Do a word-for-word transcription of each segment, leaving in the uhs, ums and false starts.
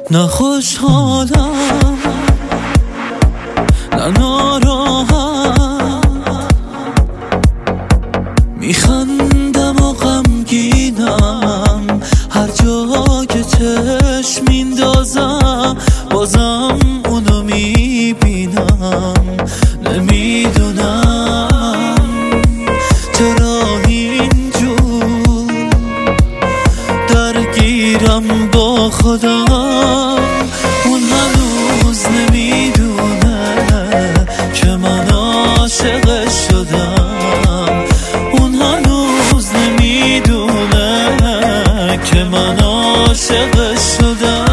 نه خوشحالم نه ناراحت، میخندم و غمگینم، هر جا که چشم میندازم بازم اونو میبینم. نمیدونم چرا اینجور درگیرم با خودم، اون هنوز نمیدونه که من عاشق شدم، اون هنوز نمیدونه که من عاشق شدم.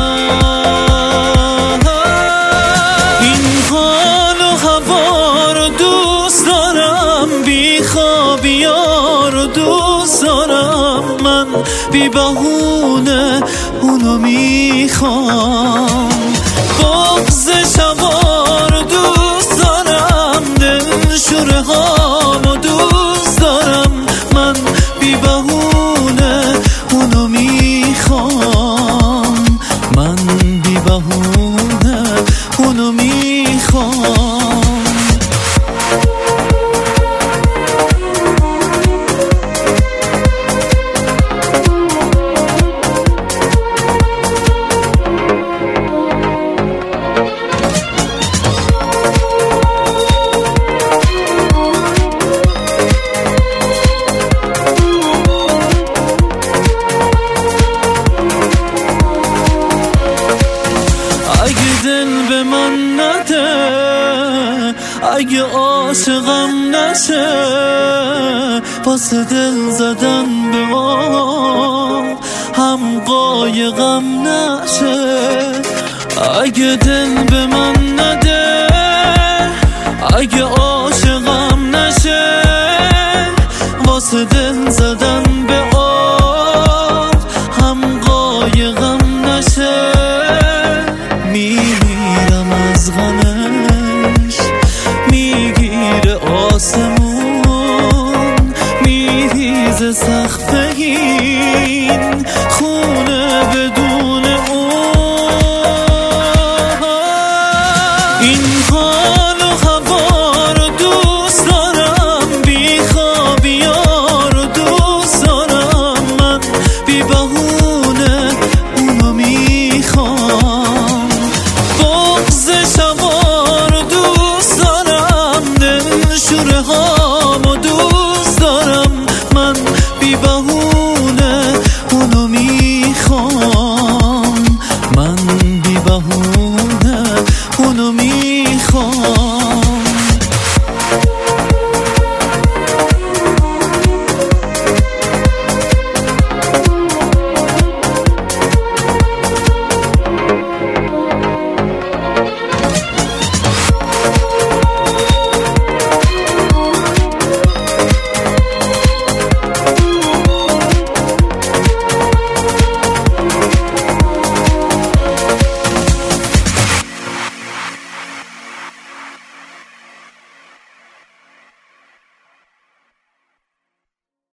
این حال و هوا رو دوست دارم، بی خوابیا رو دوست دارم، من بی بهونه اونو میخوام. بغض شبا رو دوست دارم، دلشوره هامو دوست دارم، من بی بهونه اونو میخوام، من بی بهونه اونو میخوام. اگه دل به من نده، اگه عاشقم نشه، واسه دل زدن به ما هم قایقم نشه. اگه دل به من